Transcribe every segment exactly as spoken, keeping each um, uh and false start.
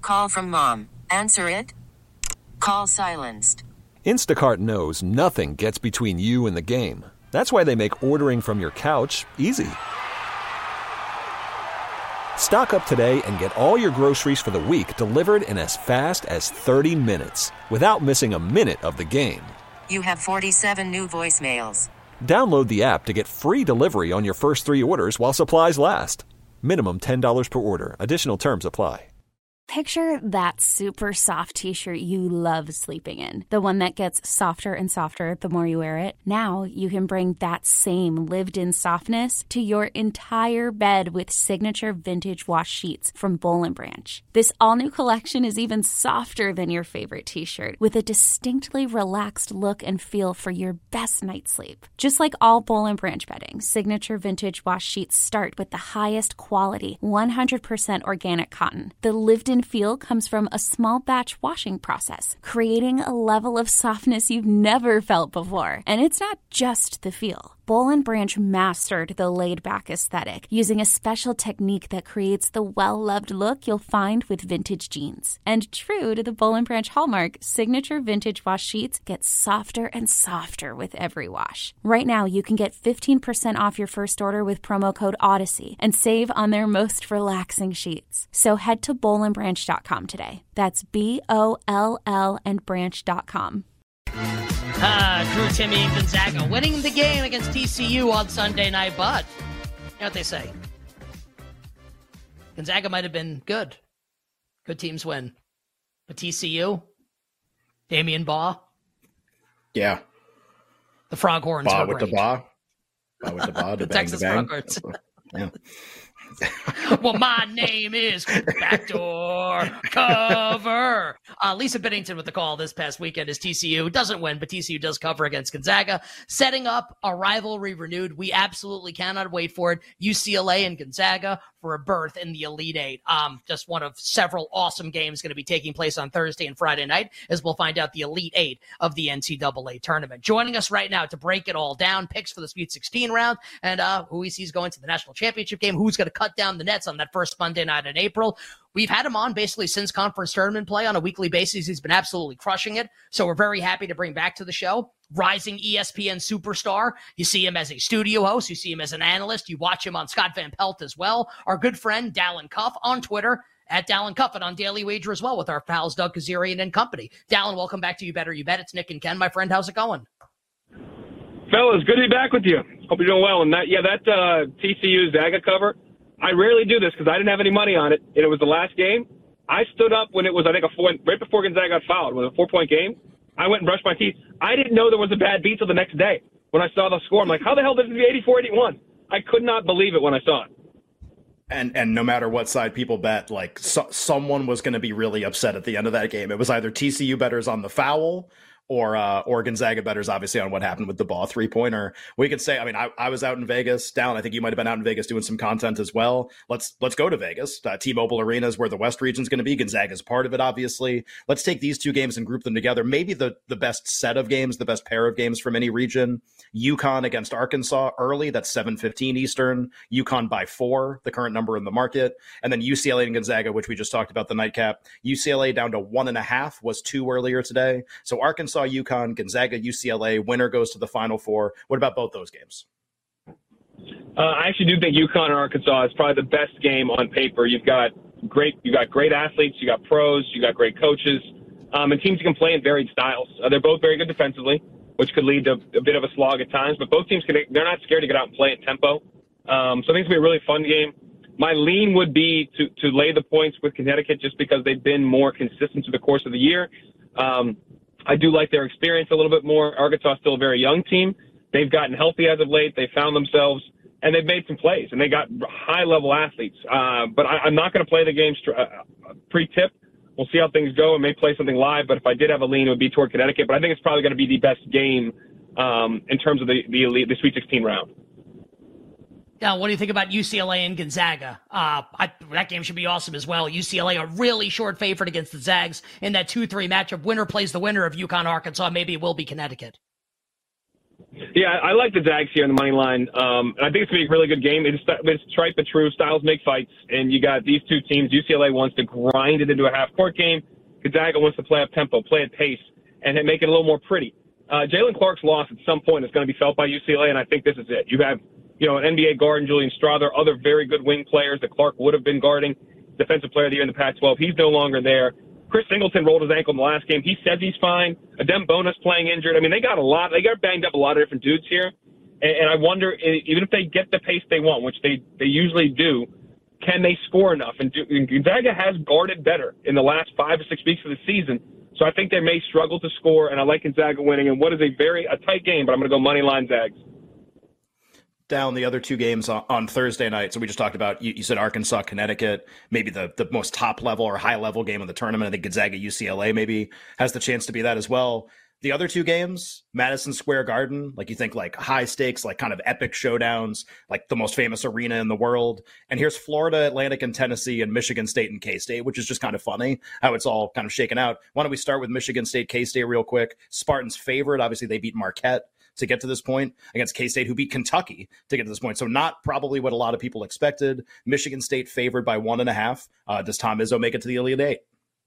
Call from mom. Answer it. Call silenced. Instacart knows nothing gets between you and the game. That's why they make ordering from your couch easy. Stock up today and get all your groceries for the week delivered in as fast as thirty minutes without missing a minute of the game. You have forty-seven new voicemails. Download the app to get free delivery on your first three orders while supplies last. Minimum ten dollars per order. Additional terms apply. Picture that super soft t-shirt you love sleeping in. The one that gets softer and softer the more you wear it. Now you can bring that same lived-in softness to your entire bed with signature vintage wash sheets from Boll and Branch. This all-new collection is even softer than your favorite t-shirt, with a distinctly relaxed look and feel for your best night's sleep. Just like all Boll and Branch bedding, signature vintage wash sheets start with the highest quality, one hundred percent organic cotton. The lived-in feel comes from a small batch washing process, creating a level of softness you've never felt before. And it's not just the feel. Boll and Branch mastered the laid-back aesthetic using a special technique that creates the well-loved look you'll find with vintage jeans. And true to the Boll and Branch hallmark, signature vintage wash sheets get softer and softer with every wash. Right now, you can get fifteen percent off your first order with promo code Odyssey and save on their most relaxing sheets. So head to boll and branch dot com today. That's B O L L and branch dot com. Uh, Drew, Timmy, and Gonzaga winning the game against T C U on Sunday night, but you know what they say. Gonzaga might have been good. Good teams win. But T C U, Damian Baugh. Yeah. The Froghorns. Baugh with the Baugh. Baugh with the Baugh. The bang, Texas bang. Froghorns. Yeah. Well, my name is Backdoor Cover. Uh, Lisa Bennington with the call this past weekend as T C U doesn't win, but T C U does cover against Gonzaga, setting up a rivalry renewed. We absolutely cannot wait for it. U C L A and Gonzaga for a berth in the Elite Eight. Um, just one of several awesome games going to be taking place on Thursday and Friday night as we'll find out the Elite Eight of the N C double A tournament. Joining us right now to break it all down, picks for the Sweet sixteen round, and uh, who he sees going to the national championship game, who's going to cut down the nets on that first Monday night in April. We've had him on basically since conference tournament play on a weekly basis. He's been absolutely crushing it. So we're very happy to bring back to the show rising E S P N superstar. You see him as a studio host. You see him as an analyst. You watch him on Scott Van Pelt as well. Our good friend Dallin Cuff on Twitter at Dallin Cuff and on Daily Wager as well with our pals Doug Kazarian and company. Dallin, welcome back to You Better You Bet. It's Nick and Ken. My friend, how's it going? Fellas, good to be back with you. Hope you're doing well. And that, yeah, that uh, T C U Zaga cover, I rarely do this because I didn't have any money on it, and it was the last game. I stood up when it was, I think, a four, right before Gonzaga got fouled. It was a four-point game. I went and brushed my teeth. I didn't know there was a bad beat till the next day when I saw the score. I'm like, how the hell did it be eighty-four eighty-one? I could not believe it when I saw it. And and no matter what side people bet, like so, someone was going to be really upset at the end of that game. It was either T C U bettors on the foul or uh, or Gonzaga bettors, obviously, on what happened with the ball three-pointer. We could say, I mean, I, I was out in Vegas. Dallin, I think you might have been out in Vegas doing some content as well. Let's let's go to Vegas. Uh, T-Mobile Arena is where the West region is going to be. Gonzaga is part of it, obviously. Let's take these two games and group them together. Maybe the, the best set of games, the best pair of games from any region. UConn against Arkansas early, that's seven fifteen Eastern. UConn by four, the current number in the market. And then U C L A and Gonzaga, which we just talked about, the nightcap. U C L A down to one and a half, was two earlier today. So Arkansas, UConn, Gonzaga, U C L A, winner goes to the Final Four. What about both those games? Uh, I actually do think UConn and Arkansas is probably the best game on paper. You've got great, you got great athletes, you got pros, you got great coaches, um, and teams can play in varied styles. Uh, they're both very good defensively, which could lead to a bit of a slog at times, but both teams can, they're not scared to get out and play at tempo. Um, so I think it's going to be a really fun game. My lean would be to, to lay the points with Connecticut just because they've been more consistent through the course of the year. Um, I do like their experience a little bit more. Arkansas is still a very young team. They've gotten healthy as of late. They found themselves, and they've made some plays, and they got high-level athletes. Uh, but I, I'm not going to play the game st- uh, pre-tip. We'll see how things go. I may play something live, but if I did have a lean, it would be toward Connecticut. But I think it's probably going to be the best game um, in terms of the the, elite, the Sweet sixteen round. Now, what do you think about U C L A and Gonzaga? Uh, I, that game should be awesome as well. U C L A a really short favorite against the Zags in that two three matchup. Winner plays the winner of UConn, Arkansas. Maybe it will be Connecticut. Yeah, I like the Zags here in the money line. Um, and I think it's going to be a really good game. It's, it's trite but true. Styles make fights. And you got these two teams. U C L A wants to grind it into a half-court game. Gonzaga wants to play up tempo, play at pace, and make it a little more pretty. Uh, Jalen Clark's loss at some point is going to be felt by U C L A, and I think this is it. You have, you know, an N B A guard in Julian Strawther, other very good wing players that Clark would have been guarding, Defensive Player of the Year in the Pac twelve. He's no longer there. Chris Singleton rolled his ankle in the last game. He says he's fine. Adem Bonus playing injured. I mean, they got a lot. They got banged up a lot of different dudes here. And, and I wonder, even if they get the pace they want, which they, they usually do, can they score enough? And, do, and Gonzaga has guarded better in the last five or six weeks of the season. So I think they may struggle to score, and I like Gonzaga winning. And what is a very a tight game, but I'm going to go money line Zags. Down the other two games on, on Thursday night. So we just talked about, you, you said Arkansas, Connecticut, maybe the, the most top level or high level game of the tournament. I think Gonzaga, U C L A maybe has the chance to be that as well. The other two games, Madison Square Garden, like you think like high stakes, like kind of epic showdowns, like the most famous arena in the world. And here's Florida Atlantic and Tennessee and Michigan State and K-State, which is just kind of funny how it's all kind of shaken out. Why don't we start with Michigan State, K-State real quick? Spartans favorite. Obviously they beat Marquette to get to this point against K-State, who beat Kentucky to get to this point. So not probably what a lot of people expected. Michigan State favored by one and a half. Uh, does Tom Izzo make it to the Elite Eight?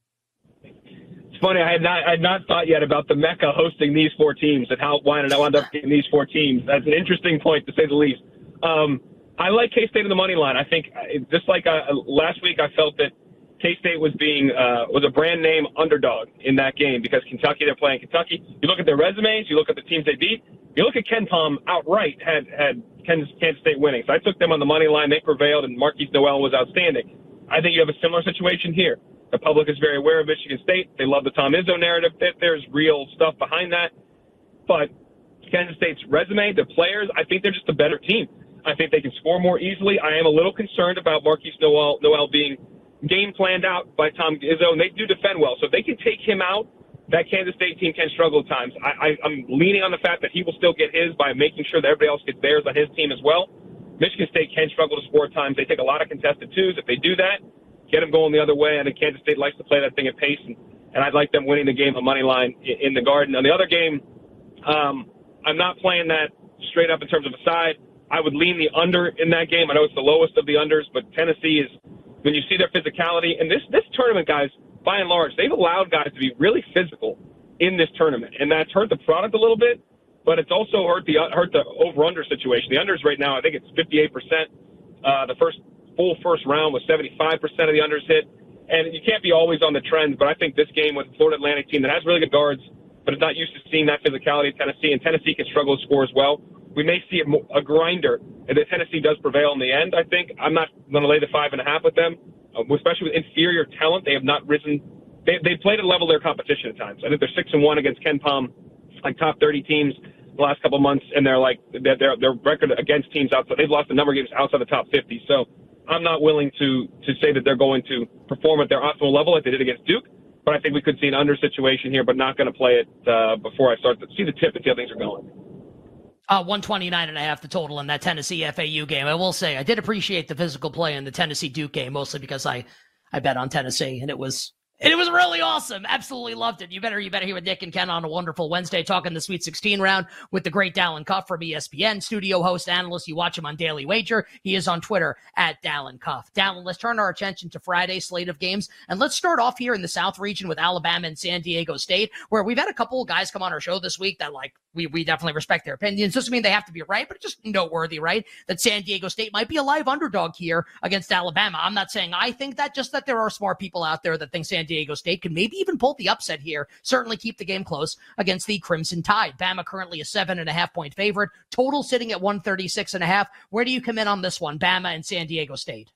It's funny. I had not I had not thought yet about the Mecca hosting these four teams and how why did I wound up getting these four teams. That's an interesting point, to say the least. Um, I like K-State in the money line. I think just like uh, last week, I felt that K-State was being uh, was a brand name underdog in that game because Kentucky, they're playing Kentucky. You look at their resumes, you look at the teams they beat. You look at Ken Pom outright had had Kansas State winning. So I took them on the money line. They prevailed, and Marquise Noel was outstanding. I think you have a similar situation here. The public is very aware of Michigan State. They love the Tom Izzo narrative. There's real stuff behind that. But Kansas State's resume, the players, I think they're just a better team. I think they can score more easily. I am a little concerned about Marquise Noel, Noel being game planned out by Tom Izzo, and they do defend well. So if they can take him out, that Kansas State team can struggle at times. I, I, I'm leaning on the fact that he will still get his by making sure that everybody else gets theirs on his team as well. Michigan State can struggle to score at times. They take a lot of contested twos. If they do that, get them going the other way. I think Kansas State likes to play that thing at pace, and, and I'd like them winning the game on money line in, in the Garden. On the other game, um, I'm not playing that straight up in terms of a side. I would lean the under in that game. I know it's the lowest of the unders, but Tennessee is, when you see their physicality, and this, this tournament, guys, by and large, they've allowed guys to be really physical in this tournament, and that's hurt the product a little bit, but it's also hurt the hurt the over-under situation. The unders right now, I think it's fifty-eight percent. Uh, the first full first round was seventy-five percent of the unders hit, and you can't be always on the trends, but I think this game with the Florida Atlantic team that has really good guards, but is not used to seeing that physicality in Tennessee, and Tennessee can struggle to score as well. We may see a, a grinder, and then Tennessee does prevail in the end, I think. I'm not going to lay the five and a half with them. Uh, especially with inferior talent, they have not risen. They they played at level of their competition at times. I think they're six and one against Ken Pom, like top thirty teams the last couple of months, and they're like their their record against teams outside. They've lost a number of games outside the top fifty. So I'm not willing to to say that they're going to perform at their optimal level like they did against Duke. But I think we could see an under situation here, but not going to play it uh, before I start to see the tip and see how things are going. Uh, one twenty-nine and a half the total in that Tennessee F A U game. I will say I did appreciate the physical play in the Tennessee Duke game, mostly because I, I bet on Tennessee, and it was and it was really awesome. Absolutely loved it. You better you better hear with Nick and Ken on a wonderful Wednesday, talking the Sweet sixteen round with the great Dallin Cuff from E S P N, studio host, analyst. You watch him on Daily Wager. He is on Twitter at Dallin Cuff. Dallin, let's turn our attention to Friday's slate of games, and let's start off here in the South region with Alabama and San Diego State, where we've had a couple of guys come on our show this week that like we we definitely respect their opinions. Doesn't mean they have to be right, but it's just noteworthy, right? That San Diego State might be a live underdog here against Alabama. I'm not saying I think that, just that there are smart people out there that think San Diego State can maybe even pull the upset here, certainly keep the game close against the Crimson Tide. Bama currently a seven and a half point favorite, total sitting at one thirty-six and a half. Where do you come in on this one, Bama and San Diego State?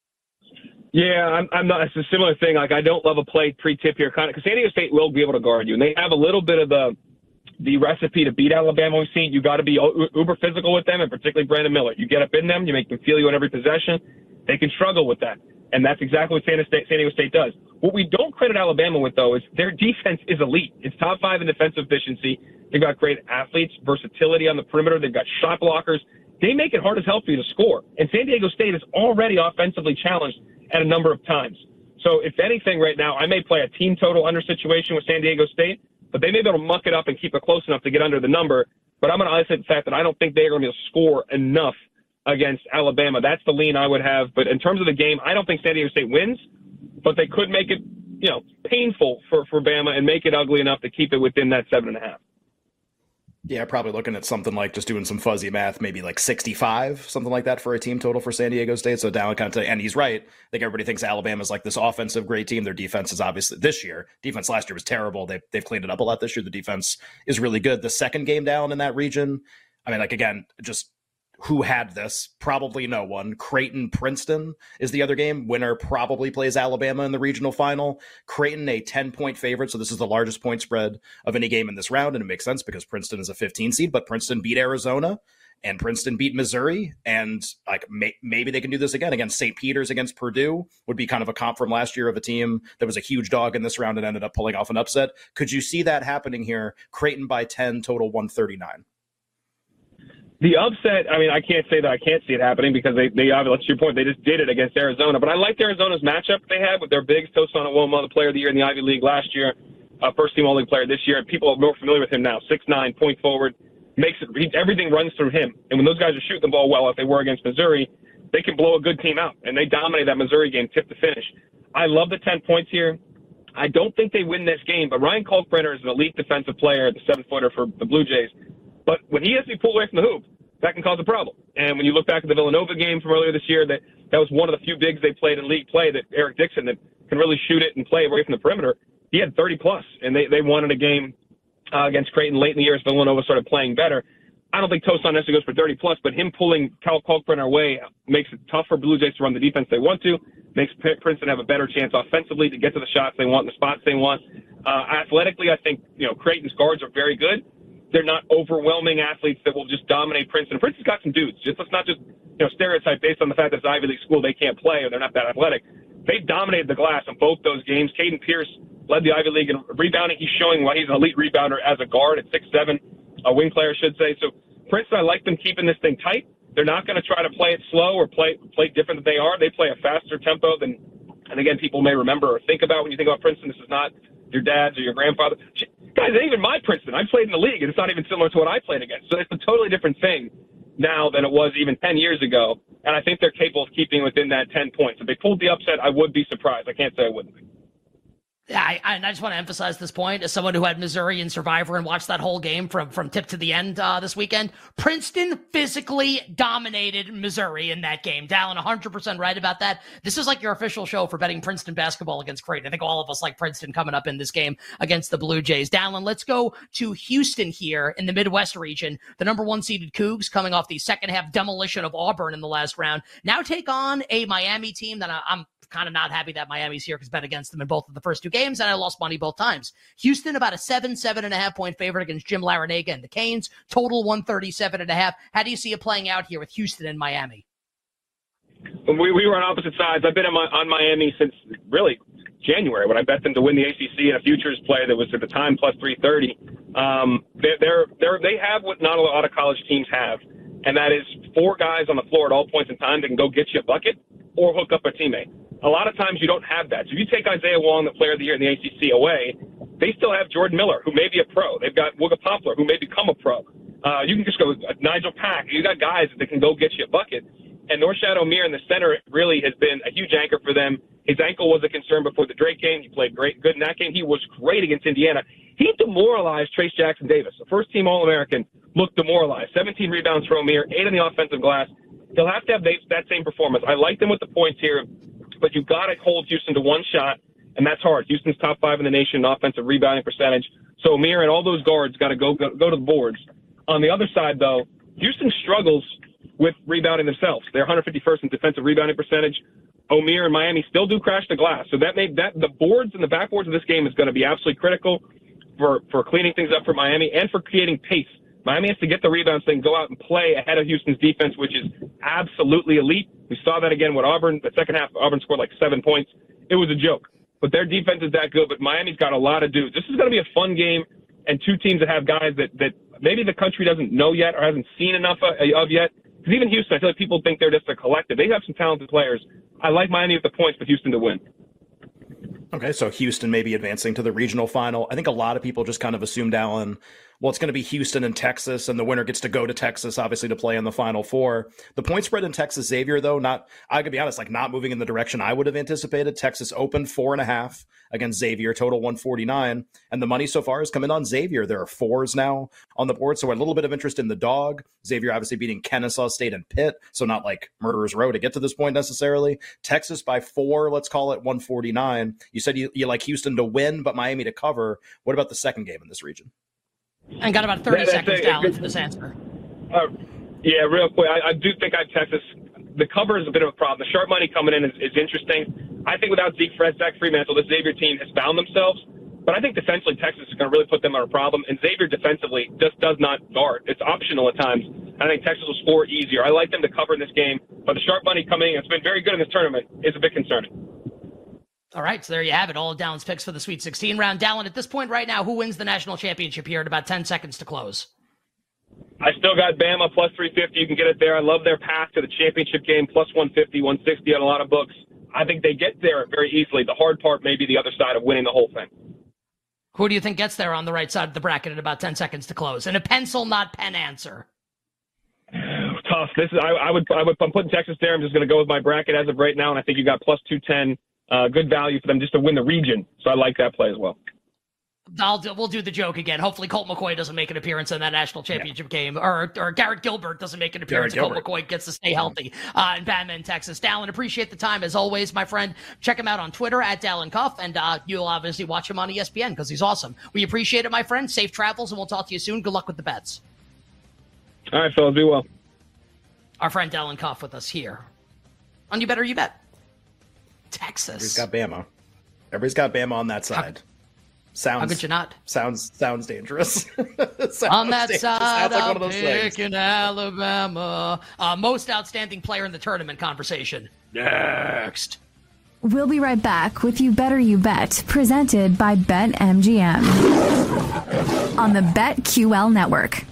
Yeah, I'm, I'm not. It's a similar thing. Like, I don't love a play pre-tip here, kind of, because San Diego State will be able to guard you, and they have a little bit of the the recipe to beat Alabama. We've seen you got to be uber physical with them, and particularly Brandon Miller. You get up in them, you make them feel you on every possession. They can struggle with that, and that's exactly what San Diego State does. What we don't credit Alabama with, though, is their defense is elite. It's top five in defensive efficiency. They've got great athletes, versatility on the perimeter. They've got shot blockers. They make it hard as hell for you to score. And San Diego State is already offensively challenged at a number of times. So if anything right now, I may play a team total under situation with San Diego State, but they may be able to muck it up and keep it close enough to get under the number. but I'm going to isolate the fact that I don't think they're going to be able to score enough against Alabama. That's the lean I would have. But in terms of the game, I don't think San Diego State wins, but they could make it, you know, painful for, for Bama and make it ugly enough to keep it within that seven and a half. Yeah, probably looking at something like, just doing some fuzzy math, maybe like sixty-five, something like that for a team total for San Diego State. So down kind of, and he's right. I think everybody thinks Alabama's like this offensive great team. Their defense is obviously this year. Defense last year was terrible. They've, they've cleaned it up a lot this year. The defense is really good. The second game down in that region, I mean, like, again, just who had this? Probably no one. Creighton Princeton is the other game. Winner probably plays Alabama in the regional final. Creighton, a ten-point favorite, so this is the largest point spread of any game in this round, and it makes sense because Princeton is a fifteen seed, but Princeton beat Arizona, and Princeton beat Missouri, and like may- maybe they can do this again against Saint Peter's, against Purdue, would be kind of a comp from last year of a team that was a huge dog in this round and ended up pulling off an upset. Could you see that happening here? Creighton by ten, total one thirty-nine. The upset, I mean, I can't say that I can't see it happening because they, they obviously, to your point, they just did it against Arizona. But I liked Arizona's matchup they had with their bigs, Tosan Iwoma, the player of the year in the Ivy League last year, uh, first team All-League player this year. People are more familiar with him now. six nine, point forward, makes it, he, everything runs through him. And when those guys are shooting the ball well, if they were against Missouri, they can blow a good team out. And they dominated that Missouri game tip to finish. I love the ten points here. I don't think they win this game, but Ryan Kalkbrenner is an elite defensive player, the seven-footer for the Blue Jays. But when he has to be pulled away from the hoop, that can cause a problem. And when you look back at the Villanova game from earlier this year, that, that was one of the few bigs they played in league play, that Eric Dixon, that can really shoot it and play away from the perimeter. He had thirty plus, and they, they won in a game uh, against Creighton late in the year as Villanova started playing better. I don't think Tosan necessarily goes for thirty plus, but him pulling Cal Kalkbrenner away makes it tough for Blue Jays to run the defense they want to, makes Princeton have a better chance offensively to get to the shots they want, the spots they want. Uh, athletically, I think, you know, Creighton's guards are very good. They're not overwhelming athletes that will just dominate Princeton. Princeton's got some dudes. Just let's not just, you know, stereotype based on the fact that it's Ivy League school they can't play or they're not that athletic. They dominated the glass in both those games. Caden Pierce led the Ivy League in rebounding. He's showing why he's an elite rebounder as a guard at six seven, a wing player, I should say. So Princeton, I like them keeping this thing tight. They're not going to try to play it slow or play play different than they are. They play a faster tempo than, and again, people may remember or think about when you think about Princeton. This is not your dad's or your grandfather. Guys, it ain't even my Princeton. I played in the league, and it's not even similar to what I played against. So it's a totally different thing now than it was even ten years ago. And I think they're capable of keeping within that ten points. If they pulled the upset, I would be surprised. I can't say I wouldn't be. Yeah, I, I just want to emphasize this point as someone who had Missouri in Survivor and watched that whole game from, from tip to the end uh, this weekend. Princeton physically dominated Missouri in that game. Dallin, one hundred percent right about that. This is like your official show for betting Princeton basketball against Creighton. I think all of us like Princeton coming up in this game against the Blue Jays. Dallin, let's go to Houston here in the Midwest region. The number one seeded Cougs coming off the second half demolition of Auburn in the last round. Now take on a Miami team that I, I'm kind of not happy that Miami's here because bet against them in both of the first two games, and I lost money both times. Houston about a seven, seven and a half point favorite against Jim Larinaga and the Canes. Total one thirty-seven and a half. How do you see it playing out here with Houston and Miami? We, we were on opposite sides. I've been on, my, on Miami since really January when I bet them to win the A C C in a futures play that was at the time plus three thirty. Um, they're, they're, they're, they have what not a lot of college teams have, and that is four guys on the floor at all points in time that can go get you a bucket or hook up a teammate. A lot of times you don't have that. So if you take Isaiah Wong, the player of the year in the A C C, away, they still have Jordan Miller, who may be a pro. They've got Wooga Poplar, who may become a pro. Uh, you can just go uh, Nigel Pack. You got guys that can go get you a bucket. And Norchad Omier in the center really has been a huge anchor for them. His ankle was a concern before the Drake game. He played great, good in that game. He was great against Indiana. He demoralized Trace Jackson Davis, a first-team All-American, looked demoralized. seventeen rebounds for Omier, eight on the offensive glass. He'll have to have they, that same performance. I like them with the points here, but you've got to hold Houston to one shot, and that's hard. Houston's top five in the nation in offensive rebounding percentage. So Omier and all those guards got to go, go go to the boards. On the other side, though, Houston struggles with rebounding themselves. They're one hundred fifty-first in defensive rebounding percentage. Omier and Miami still do crash the glass. So that made that the boards and the backboards of this game is going to be absolutely critical for, for cleaning things up for Miami and for creating pace. Miami has to get the rebounds, then go out and play ahead of Houston's defense, which is absolutely elite. We saw that again with Auburn. The second half, Auburn scored like seven points. It was a joke. But their defense is that good, but Miami's got a lot of dudes. This is going to be a fun game, and two teams that have guys that, that maybe the country doesn't know yet or hasn't seen enough of yet. Because even Houston, I feel like people think they're just a collective. They have some talented players. I like Miami with the points, but Houston to win. Okay, so Houston may be advancing to the regional final. I think a lot of people just kind of assumed, Alan, well, it's going to be Houston and Texas, and the winner gets to go to Texas, obviously, to play in the Final Four. The point spread in Texas Xavier, though, not, I could be honest, like not moving in the direction I would have anticipated. Texas opened four and a half against Xavier, total one forty-nine, and the money so far has come in on Xavier. There are fours now on the board, so a little bit of interest in the dog. Xavier obviously beating Kennesaw State and Pitt, so not like Murderer's Row to get to this point necessarily. Texas by four, let's call it one forty-nine. You said you, you like Houston to win, but Miami to cover. What about the second game in this region? And got about thirty yeah, seconds a, down for this answer. Uh, yeah, real quick. I, I do think I have Texas. The cover is a bit of a problem. The sharp money coming in is, is interesting. I think without Zeke, Fred, Zach Freemantle, the Xavier team has found themselves. But I think defensively, Texas is going to really put them on a problem. And Xavier defensively just does not guard. It's optional at times. I think Texas will score easier. I like them to cover in this game. But the sharp money coming in, it's been very good in this tournament, is a bit concerning. All right, so there you have it. All of Dallin's picks for the Sweet sixteen round. Dallin, at this point right now, who wins the national championship here in about ten seconds to close? I still got Bama plus three fifty. You can get it there. I love their path to the championship game, plus one fifty, one sixty on a lot of books. I think they get there very easily. The hard part may be the other side of winning the whole thing. Who do you think gets there on the right side of the bracket in about ten seconds to close? And a pencil, not pen answer. Tough. This is. I, I would. I would. I'm putting Texas there. I'm just going to go with my bracket as of right now, and I think you got plus two ten. Uh, good value for them just to win the region. So I like that play as well. I'll do, we'll do the joke again. Hopefully Colt McCoy doesn't make an appearance in that national championship yeah. game, or or Garrett Gilbert doesn't make an appearance. Colt McCoy gets to stay healthy uh, in Batman, Texas. Dallin, appreciate the time as always, my friend. Check him out on Twitter at Dallin Cuff, and uh, you'll obviously watch him on E S P N because he's awesome. We appreciate it, my friend. Safe travels, and we'll talk to you soon. Good luck with the bets. All right, fellas, be well. Our friend Dallin Cuff with us here on You Better You Bet. Texas. Everybody's got Bama. Everybody's got Bama on that side. How, sounds. How could you not? Sounds sounds dangerous. sounds on that dangerous. side, like I'm picking Alabama. Uh, most outstanding player in the tournament conversation. Next. We'll be right back with You Better You Bet, presented by BetMGM on the BetQL network.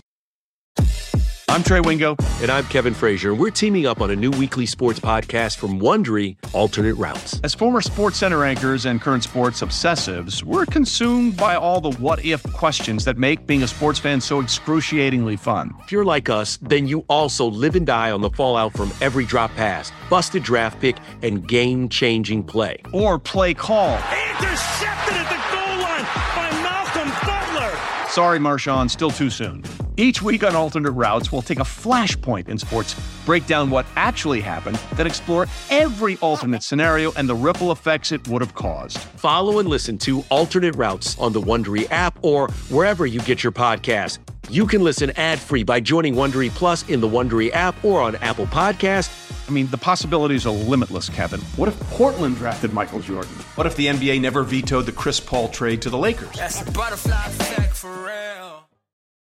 I'm Trey Wingo. And I'm Kevin Frazier. We're teaming up on a new weekly sports podcast from Wondery, Alternate Routes. As former SportsCenter anchors and current sports obsessives, we're consumed by all the what-if questions that make being a sports fan so excruciatingly fun. If you're like us, then you also live and die on the fallout from every drop pass, busted draft pick, and game-changing play. Or play call. Intercepted at the goal line by Malcolm Butler. Sorry, Marshawn, still too soon. Each week on Alternate Routes, we'll take a flashpoint in sports, break down what actually happened, then explore every alternate scenario and the ripple effects it would have caused. Follow and listen to Alternate Routes on the Wondery app or wherever you get your podcasts. You can listen ad-free by joining Wondery Plus in the Wondery app or on Apple Podcasts. I mean, the possibilities are limitless, Kevin. What if Portland drafted Michael Jordan? What if the N B A never vetoed the Chris Paul trade to the Lakers? That's a butterfly effect for real.